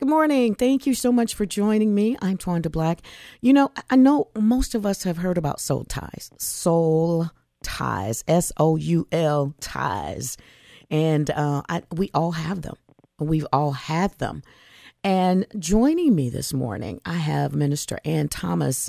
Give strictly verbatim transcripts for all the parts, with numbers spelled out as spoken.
Good morning. Thank you so much for joining me. I'm Twanda Black. You know, I know most of us have heard about soul ties. Soul ties. S O U L ties. And uh, I, we all have them. We've all had them. And joining me this morning, I have Minister Ann Thomas.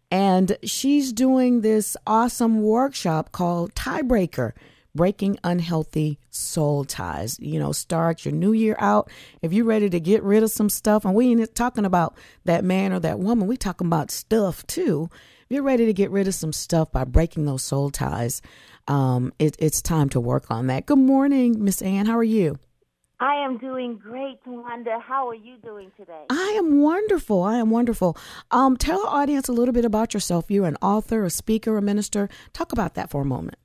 And she's doing this awesome workshop called Tiebreaker. Breaking Unhealthy Soul Ties. You know, start your new year out. If you're ready to get rid of some stuff, and we ain't talking about that man or that woman, we talking about stuff too. If you're ready to get rid of some stuff by breaking those soul ties, um, it, it's time to work on that. Good morning, Miss Ann. How are you? I am doing great, Wanda. How are you doing today? I am wonderful. I am wonderful. Um, tell our audience a little bit about yourself. You're an author, a speaker, a minister. Talk about that for a moment.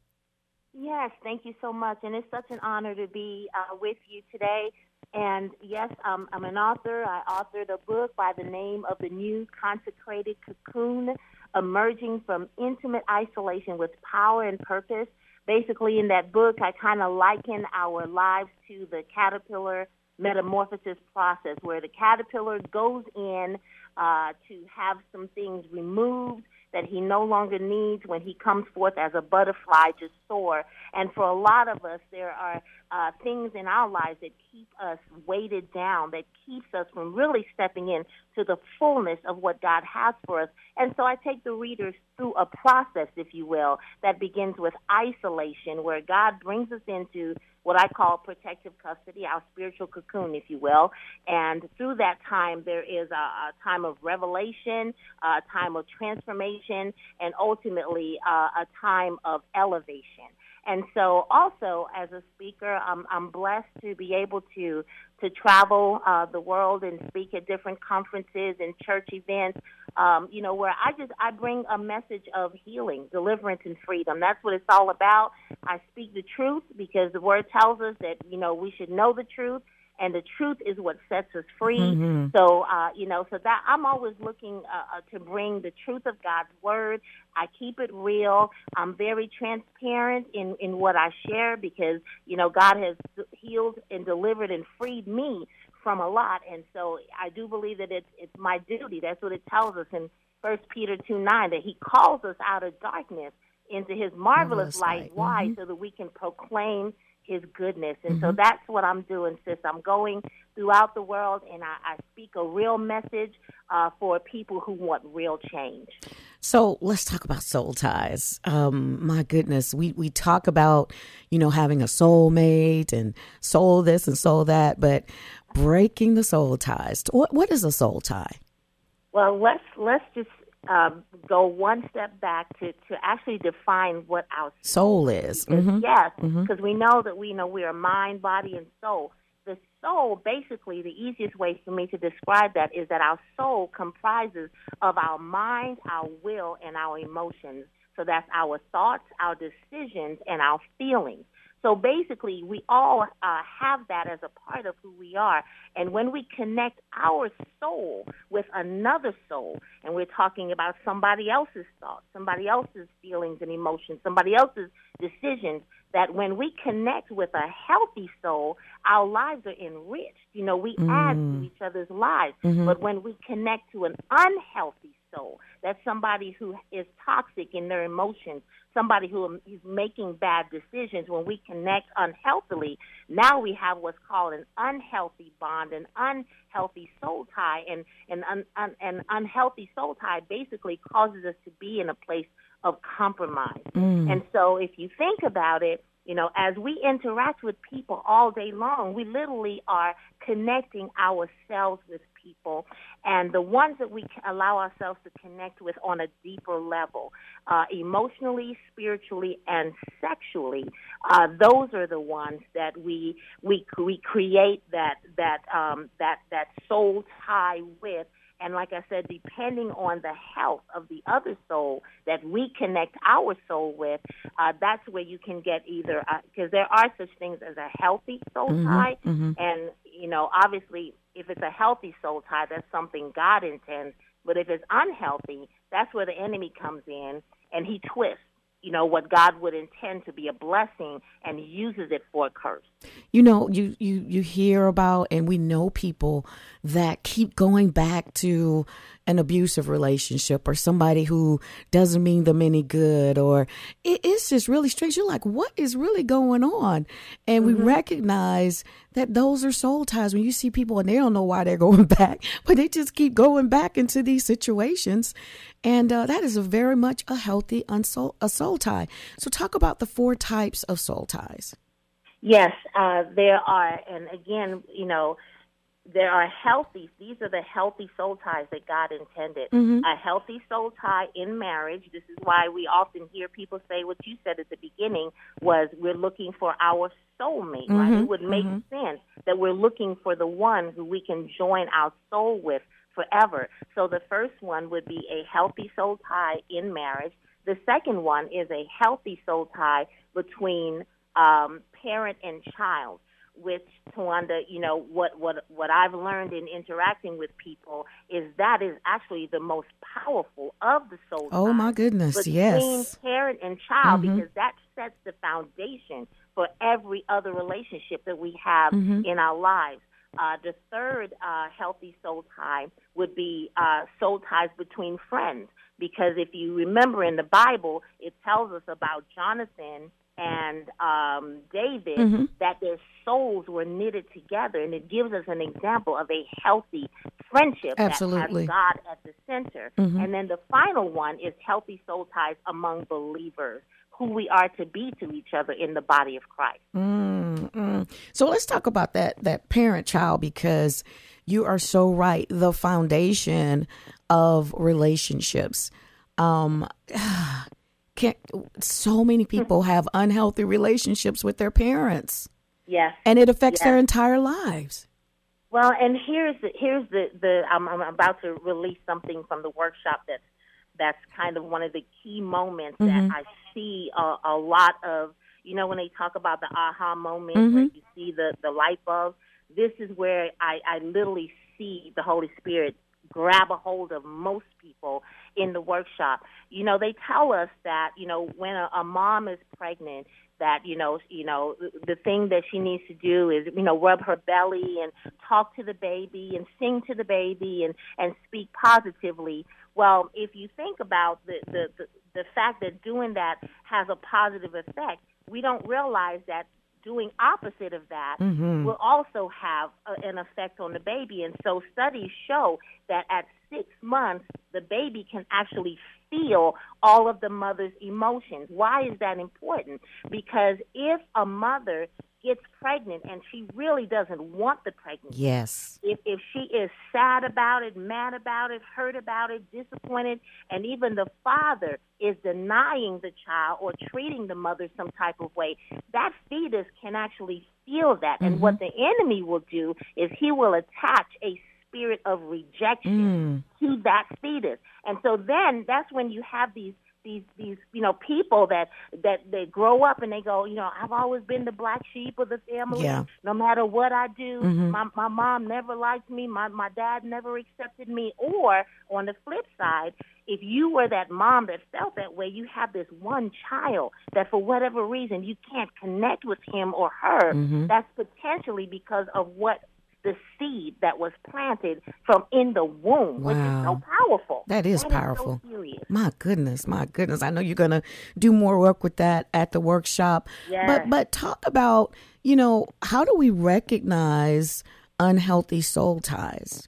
Yes, thank you so much. And it's such an honor to be uh, with you today. And yes, um, I'm an author. I authored a book by the name of The New Consecrated Cocoon, Emerging from Intimate Isolation with Power and Purpose. Basically, in that book, I kind of liken our lives to the caterpillar metamorphosis process, where the caterpillar goes in uh, to have some things removed that he no longer needs when he comes forth as a butterfly to soar. And for a lot of us, there are uh, things in our lives that keep us weighted down, that keeps us from really stepping in to the fullness of what God has for us. And so I take the readers through a process, if you will, that begins with isolation, where God brings us into what I call protective custody, our spiritual cocoon, if you will. And through that time, there is a, a time of revelation, a time of transformation, and ultimately uh, a time of elevation. And so also as a speaker, I'm, I'm blessed to be able to to travel uh, the world and speak at different conferences and church events, um, you know, where I just, I bring a message of healing, deliverance, and freedom. That's what it's all about. I speak the truth because the word tells us that, you know, we should know the truth. And the truth is what sets us free. Mm-hmm. So, uh, you know, so that I'm always looking uh, uh, to bring the truth of God's word. I keep it real. I'm very transparent in, in what I share because, you know, God has healed and delivered and freed me from a lot. And so I do believe that it's, it's my duty. That's what it tells us in First Peter two nine, that he calls us out of darkness into his marvelous light. light. Why? Mm-hmm. So that we can proclaim his goodness. And mm-hmm. so that's what I'm doing, sis. I'm going throughout the world, and I, I speak a real message uh, for people who want real change. So let's talk about soul ties. Um, my goodness, we, we talk about, you know, having a soulmate and soul this and soul that, but breaking the soul ties. What What is a soul tie? Well, let's let's just Um, go one step back to, to actually define what our soul is. Mm-hmm. Yes, because mm-hmm. we know that we know we are mind, body, and soul. The soul, basically, the easiest way for me to describe that is that our soul comprises of our mind, our will, and our emotions. So that's our thoughts, our decisions, and our feelings. So basically, we all uh, have that as a part of who we are. And when we connect our soul with another soul, and we're talking about somebody else's thoughts, somebody else's feelings and emotions, somebody else's decisions, that when we connect with a healthy soul, our lives are enriched. You know, we mm. add to each other's lives. Mm-hmm. But when we connect to an unhealthy soul, that's somebody who is toxic in their emotions, somebody who is making bad decisions, when we connect unhealthily, now we have what's called an unhealthy bond, an unhealthy soul tie. And an un, un, an unhealthy soul tie basically causes us to be in a place of compromise. Mm. And so if you think about it, you know, as we interact with people all day long, we literally are connecting ourselves with people, and the ones that we allow ourselves to connect with on a deeper level, uh, emotionally, spiritually, and sexually, uh, those are the ones that we we we create that that um, that that soul tie with. And like I said, depending on the health of the other soul that we connect our soul with, uh, that's where you can get either, because uh, there are such things as a healthy soul mm-hmm, tie. Mm-hmm. And, you know, obviously, if it's a healthy soul tie, that's something God intends. But if it's unhealthy, that's where the enemy comes in and he twists, you know, what God would intend to be a blessing and uses it for a curse. You know, you, you, you hear about, and we know people that keep going back to an abusive relationship or somebody who doesn't mean them any good, or it, it's just really strange. You're like, what is really going on? And mm-hmm. we recognize that those are soul ties. When you see people and they don't know why they're going back, but they just keep going back into these situations. And uh, that is a very much a healthy unsoul, a soul tie. So talk about the four types of soul ties. Yes, uh, there are. And again, you know, there are healthy, these are the healthy soul ties that God intended. Mm-hmm. A healthy soul tie in marriage. This is why we often hear people say what you said at the beginning was we're looking for our soulmate, mm-hmm. right? It would make mm-hmm. sense that we're looking for the one who we can join our soul with forever. So the first one would be a healthy soul tie in marriage. The second one is a healthy soul tie between um, parent and child, which, Tawanda, you know, what, what, what I've learned in interacting with people is that is actually the most powerful of the soul ties. Oh, my goodness, between yes. parent and child, mm-hmm. because that sets the foundation for every other relationship that we have mm-hmm. in our lives. Uh, the third uh, healthy soul tie would be uh, soul ties between friends, because if you remember in the Bible, it tells us about Jonathan and um, David, mm-hmm. that their souls were knitted together, and it gives us an example of a healthy friendship Absolutely. that has God at the center. Mm-hmm. And then the final one is healthy soul ties among believers, who we are to be to each other in the body of Christ. Mm-hmm. So let's talk about that that parent-child, because you are so right. The foundation of relationships. Um Can't, so many people have unhealthy relationships with their parents. Yes. And it affects yes. their entire lives. Well, and here's the, here's the, the I'm, I'm about to release something from the workshop that's, that's kind of one of the key moments mm-hmm. that I see a, a lot of, you know, when they talk about the aha moment, mm-hmm. where you see the, the light bulb, this is where I, I literally see the Holy Spirit grab a hold of most people in the workshop. You know, they tell us that, you know, when a, a mom is pregnant, that, you know, you know, the thing that she needs to do is, you know, rub her belly and talk to the baby and sing to the baby and, and speak positively. Well, if you think about the, the, the, the fact that doing that has a positive effect, we don't realize that doing opposite of that mm-hmm. will also have a, an effect on the baby. And so studies show that at six months, the baby can actually feel all of the mother's emotions. Why is that important? Because if a mother gets pregnant and she really doesn't want the pregnancy, yes, if if she is sad about it, mad about it, hurt about it, disappointed, and even the father is denying the child or treating the mother some type of way, that fetus can actually feel that. Mm-hmm. And what the enemy will do is he will attach a spirit of rejection mm. to that fetus. And so then that's when you have these these these you know people that that they grow up and they go, you know, I've always been the black sheep of the family. Yeah. No matter what I do, mm-hmm. my my mom never liked me, my my dad never accepted me. Or on the flip side, if you were that mom that felt that way, you have this one child that for whatever reason you can't connect with him or her. Mm-hmm. That's potentially because of what the seed that was planted from in the womb, wow. which is so powerful. That is that powerful. Is so serious. My goodness, my goodness. I know you're going to do more work with that at the workshop. Yes. But but talk about, you know, how do we recognize unhealthy soul ties?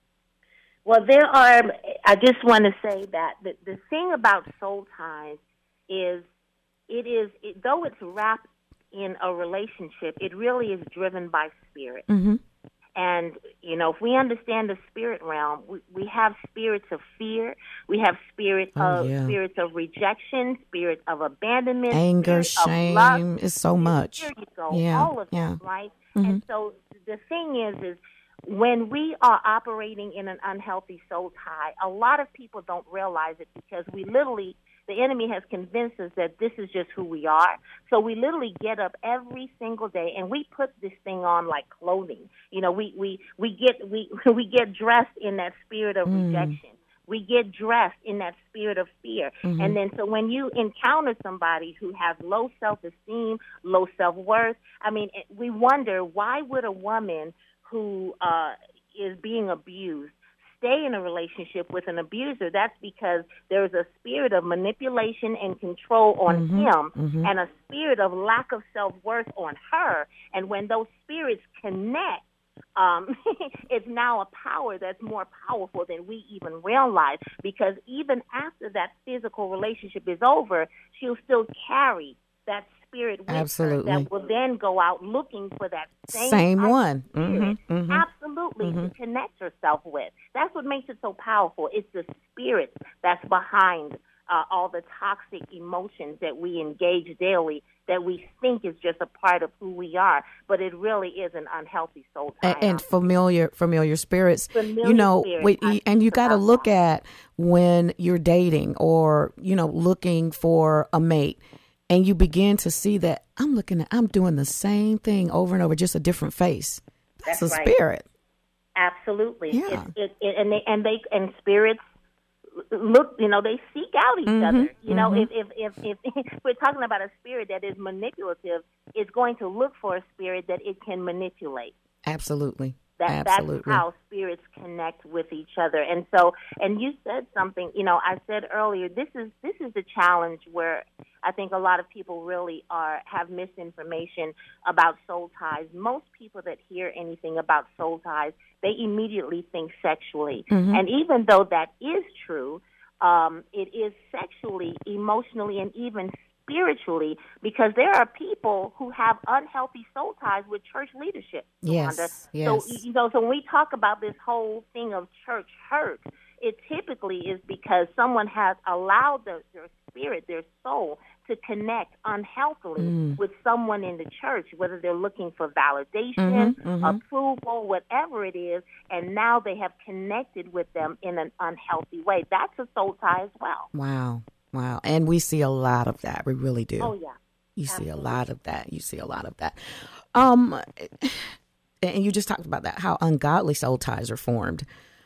Well, there are, I just want to say that the, the thing about soul ties is it is, it, though it's wrapped in a relationship, it really is driven by spirit. Mm-hmm. And, you know, if we understand the spirit realm, we, we have spirits of fear. We have spirit oh, of yeah. spirits of rejection, spirits of abandonment, anger, shame. Lust. It's so much. There you go. Yeah. All of yeah. that, right? Mm-hmm. And so the thing is, is when we are operating in an unhealthy soul tie, a lot of people don't realize it because we literally, the enemy has convinced us that this is just who we are. So we literally get up every single day and we put this thing on like clothing. You know, we we, we get we we get dressed in that spirit of mm. rejection. We get dressed in that spirit of fear. Mm-hmm. And then so when you encounter somebody who has low self-esteem, low self-worth, I mean, we wonder, why would a woman who uh, is being abused stay in a relationship with an abuser? That's because there's a spirit of manipulation and control on mm-hmm. him mm-hmm. and a spirit of lack of self-worth on her. And when those spirits connect, um, it's now a power that's more powerful than we even realize, because even after that physical relationship is over, she'll still carry that spirit with Absolutely. her that will then go out looking for that same, same one. Mm-hmm, mm-hmm. Absolutely, mm-hmm. to connect herself with. That's what makes it so powerful. It's the spirit that's behind uh, all the toxic emotions that we engage daily, that we think is just a part of who we are, but it really is an unhealthy soul tie. And, and familiar familiar spirits. Familiar you know, spirits, we, and you got to look at when you're dating or, you know, looking for a mate, and you begin to see that I'm looking at, I'm doing the same thing over and over, just a different face. That's, That's a right. spirit. Absolutely. Yeah. It, it, it, and they and they and spirits look, you know, they seek out each mm-hmm, other. You know, mm-hmm. if, if, if, if we're talking about a spirit that is manipulative, it's going to look for a spirit that it can manipulate. Absolutely. That, Absolutely. That's how spirits connect with each other. And so, and you said something, you know, I said earlier, this is this is the challenge where I think a lot of people really are have misinformation about soul ties. Most people that hear anything about soul ties, they immediately think sexually. Mm-hmm. And even though that is true, um, it is sexually, emotionally, and even spiritually, because there are people who have unhealthy soul ties with church leadership. Yes, yes. So, you know, so when we talk about this whole thing of church hurt, it typically is because someone has allowed their, their spirit, their soul, to connect unhealthily mm. with someone in the church, whether they're looking for validation, mm-hmm, mm-hmm. approval, whatever it is, and now they have connected with them in an unhealthy way. That's a soul tie as well. Wow. Wow. And we see a lot of that. We really do. Oh, yeah. You Absolutely. see a lot of that. You see a lot of that. Um, and you just talked about that, how ungodly soul ties are formed.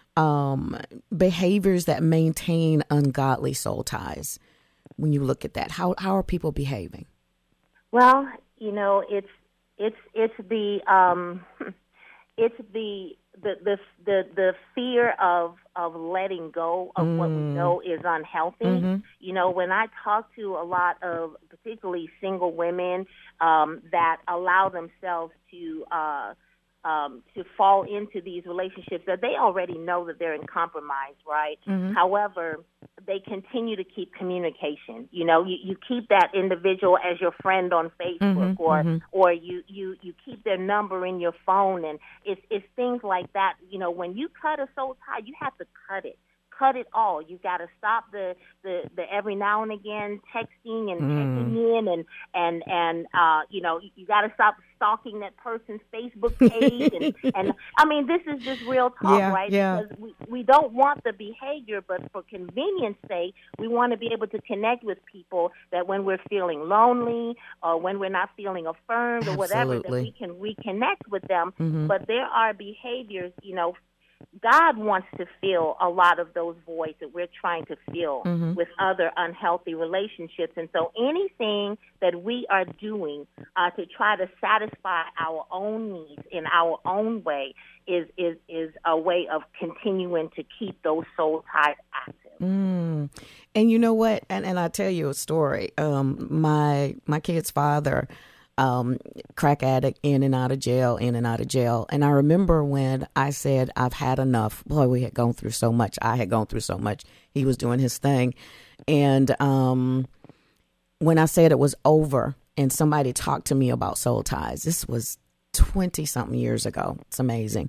Um, behaviors that maintain ungodly soul ties. When you look at that, how how are people behaving? Well, you know, it's it's it's the um, it's the the the the, the fear of of letting go of mm. what we know is unhealthy. Mm-hmm. You know, when I talk to a lot of particularly single women um, that allow themselves to uh, um, to fall into these relationships that they already know that they're in compromise, right? Mm-hmm. However, they continue to keep communication. You know, you, you keep that individual as your friend on Facebook, mm-hmm, or mm-hmm. or you, you, you keep their number in your phone, and it's it's things like that. You know, when you cut a soul tie, you have to cut it. Cut it all. You got to stop the, the, the every now and again texting and mm. checking in, and and and uh, you know, you, you got to stop stalking that person's Facebook page. and, and I mean, this is just real talk, yeah, right? Yeah. Because we, we don't want the behavior, but for convenience sake, we want to be able to connect with people that when we're feeling lonely or when we're not feeling affirmed or whatever, that we can reconnect with them. Mm-hmm. But there are behaviors, you know. God wants to fill a lot of those voids that we're trying to fill mm-hmm. with other unhealthy relationships. And so anything that we are doing uh, to try to satisfy our own needs in our own way is, is, is a way of continuing to keep those soul ties active. Mm. And you know what? And, and I'll tell you a story. Um, my, my kid's father, Um, crack addict, in and out of jail, in and out of jail. And I remember when I said, I've had enough. Boy, we had gone through so much. I had gone through so much. He was doing his thing. And um, when I said it was over and somebody talked to me about soul ties, this was twenty-something years ago. It's amazing.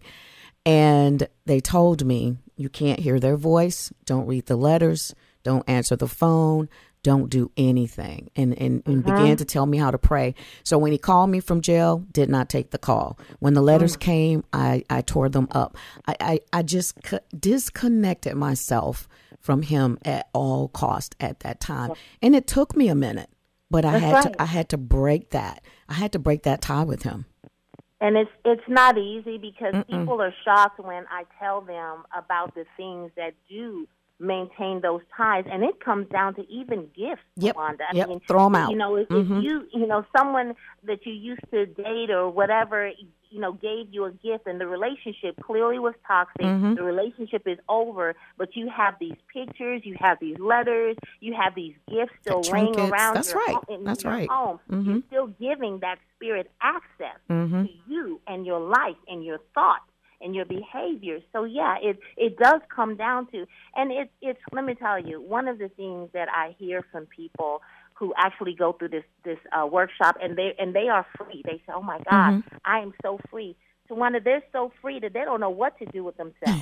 And they told me, you can't hear their voice. Don't read the letters. Don't answer the phone. Don't do anything, and, and, and mm-hmm. began to tell me how to pray. So when he called me from jail, did not take the call. When the letters mm. came, I, I tore them up. I, I, I just co- disconnected myself from him at all cost at that time. And it took me a minute, but I That's had right. to I had to break that. I had to break that tie with him. And it's it's not easy because Mm-mm. people are shocked when I tell them about the things that do maintain those ties. And it comes down to even gifts, Yep. Wanda. I Yep. mean, Throw them out. You know, if, mm-hmm. if you, you know, someone that you used to date or whatever, you know, gave you a gift and the relationship clearly was toxic, mm-hmm. the relationship is over, but you have these pictures, you have these letters, you have these gifts still laying around That's your, right. home, in That's your right. home. Mm-hmm. You're still giving that spirit access mm-hmm. to you and your life and your thoughts and your behavior. So yeah, it it does come down to, and it it's let me tell you, one of the things that I hear from people who actually go through this this uh, workshop, and they and they are free. They say, "Oh my God, mm-hmm. I am so free." So one of they're so free that they don't know what to do with themselves.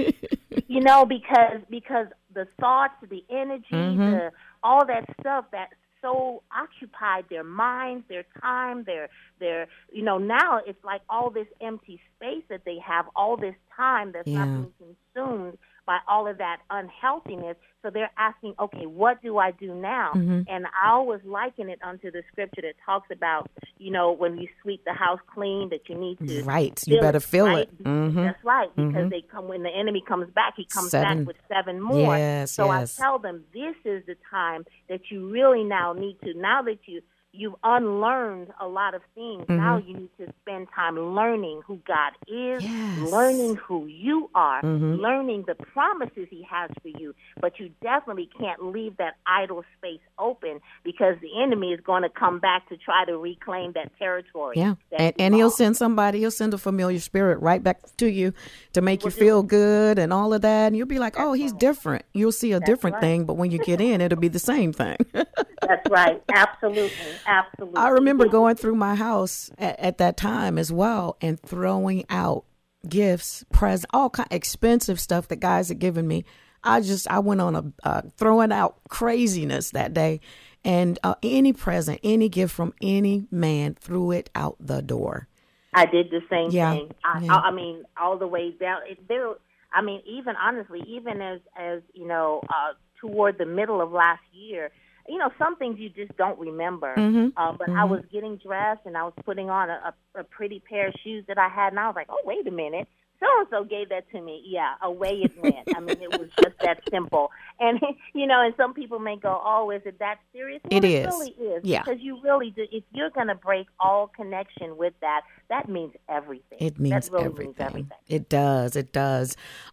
You know, because because the thoughts, the energy, mm-hmm. the all that stuff that so occupied their minds, their time, their their you know, now it's like all this empty space that they have, all this time that's yeah. not being consumed by all of that unhealthiness. So they're asking, okay, what do I do now? Mm-hmm. And I always liken it unto the scripture that talks about, you know, when you sweep the house clean, that you need to right. You better it, feel right? it. Mm-hmm. That's right, because mm-hmm. they come when the enemy comes back, he comes seven. back with seven more. Yes, so yes. I tell them, this is the time that you really now need to, now that you you've unlearned a lot of things. Mm-hmm. Now you need to spend time learning who God is, yes. learning who you are, mm-hmm. learning the promises he has for you. But you definitely can't leave that idle space open, because the enemy is going to come back to try to reclaim that territory. Yeah, that and, and he'll send somebody, he'll send a familiar spirit right back to you to make well, you feel good and all of that. And you'll be like, oh, he's right. different. You'll see a That's different right. thing, but when you get in, it'll be the same thing. That's right. Absolutely. Absolutely. I remember going through my house at, at that time as well and throwing out gifts, presents, all kind of expensive stuff that guys had given me. I just, I went on a uh, throwing out craziness that day, and uh, any present, any gift from any man, threw it out the door. I did the same yeah. thing. I, yeah. I, I mean, all the way down. It, there, I mean, even honestly, even as, as you know, uh, toward the middle of last year, you know, some things you just don't remember. Mm-hmm. Uh, but mm-hmm. I was getting dressed and I was putting on a, a, a pretty pair of shoes that I had, and I was like, oh, wait a minute. So-and-so gave that to me. Yeah, away it went. I mean, it was just that simple. And, you know, and some people may go, oh, is it that serious? Well, it, it is. really is. Yeah. Because you really do. If you're going to break all connection with that, that means everything. It means, that really everything. means everything. It does. It does.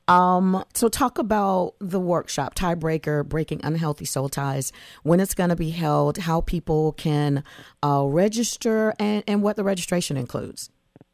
Um, so talk about the workshop, Tiebreaker, Breaking Unhealthy Soul Ties, when it's going to be held, how people can uh, register, and, and what the registration includes.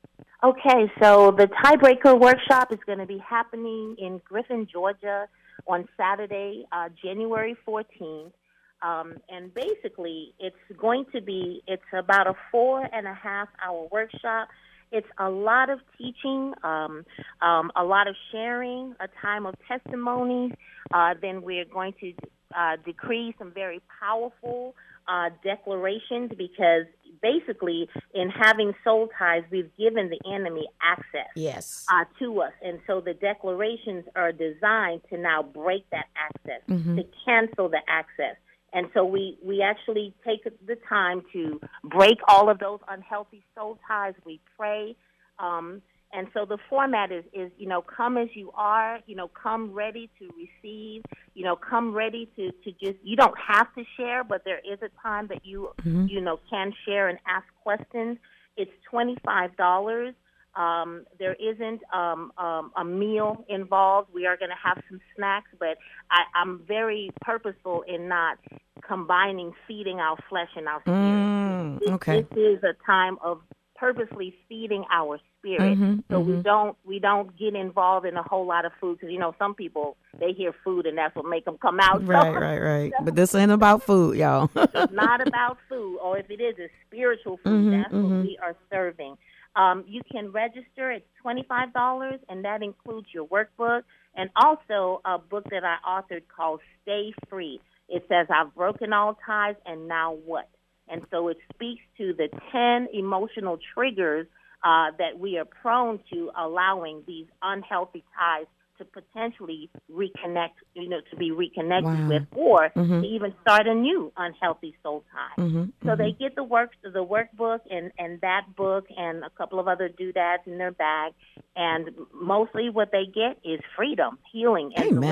Okay, so the Tiebreaker workshop is going to be happening in Griffin, Georgia on Saturday, uh, January fourteenth. Um, and basically, it's going to be, it's about a four and a half hour workshop. It's a lot of teaching, um, um, a lot of sharing, a time of testimonies. Uh, then we're going to uh, decree some very powerful uh, declarations, because basically in having soul ties, we've given the enemy access yes. uh, to us. And so the declarations are designed to now break that access, mm-hmm. to cancel the access. And so we, we actually take the time to break all of those unhealthy soul ties. We pray. Um, and so the format is, is, you know, come as you are, you know, come ready to receive, you know, come ready to, to just, you don't have to share, but there is a time that you, mm-hmm. you know, can share and ask questions. It's twenty-five dollars. Um, there isn't um, um, a meal involved. We are going to have some snacks, but I, I'm very purposeful in not combining feeding our flesh and our spirit. Mm, okay. This, this is a time of purposely feeding our spirit, mm-hmm, so mm-hmm. we don't we don't get involved in a whole lot of food, because you know some people, they hear food and that's what make them come out. Right, so, right, right. So, but this ain't about food, y'all. it's not about food, or if it is, it's spiritual food. Mm-hmm, that's mm-hmm. what we are serving. Um, you can register. It's twenty-five dollars, and that includes your workbook and also a book that I authored called Stay Free. It says, I've broken all ties, and now what? And so it speaks to the ten emotional triggers uh, that we are prone to allowing these unhealthy ties to potentially reconnect, you know, to be reconnected wow. with, or mm-hmm. to even start a new unhealthy soul tie. Mm-hmm. So mm-hmm. they get the work, the workbook, and, and that book, and a couple of other doodads in their bag. And mostly what they get is freedom, healing, and Amen. deliverance.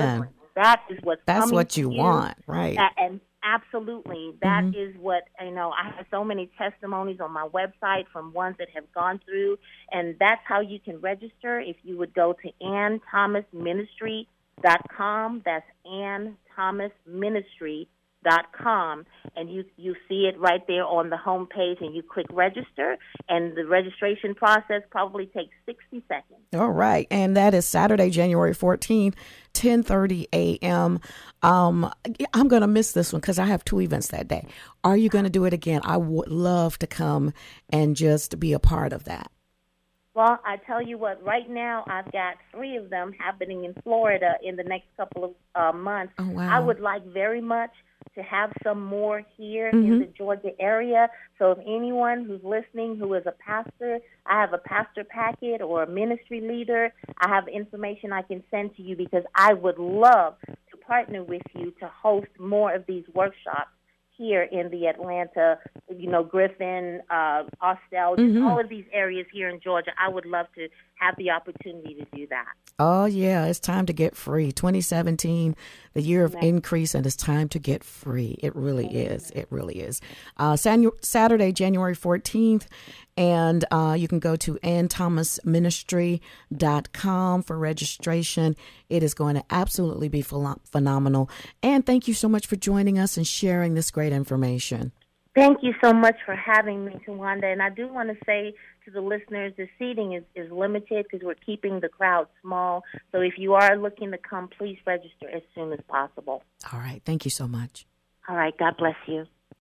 that is what's That's coming what you to want, right? Uh, and absolutely, that Mhm. is what, you know, I have so many testimonies on my website from ones that have gone through, and that's how you can register. If you would go to ann thomas ministry dot com, that's ann thomas ministry dot com, and you you see it right there on the home page, and you click register, and the registration process probably takes sixty seconds. All right. And that is Saturday, January fourteenth, ten thirty a.m. Um, I'm going to miss this one because I have two events that day. Are you going to do it again? I would love to come and just be a part of that. Well, I tell you what, right now I've got three of them happening in Florida in the next couple of uh, months. Oh, wow. I would like very much to have some more here Mm-hmm. in the Georgia area. So if anyone who's listening who is a pastor, I have a pastor packet or a ministry leader, I have information I can send to you because I would love to partner with you to host more of these workshops here in the Atlanta, you know, Griffin, uh, Austell, just Mm-hmm. all of these areas here in Georgia. I would love to have the opportunity to do that. Oh, yeah. It's time to get free. twenty seventeen, the year of Amen. increase, and it's time to get free. It really is. It really is. Uh, San- Saturday, January fourteenth, and uh, you can go to ann thomas ministry dot com for registration. It is going to absolutely be ph- phenomenal. And thank you so much for joining us and sharing this great information. Thank you so much for having me, Tawanda. And I do want to say to the listeners, the seating is, is limited because we're keeping the crowd small. So if you are looking to come, please register as soon as possible. All right. Thank you so much. All right. God bless you.